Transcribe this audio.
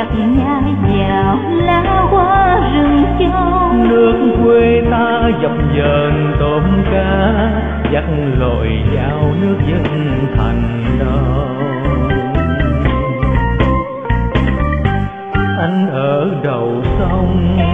dắt nhai vào lá hoa rừng châu. Nước quê ta dập dờn tôm cá, dắt lội vào nước dân thành đô. Anh ở đầu sông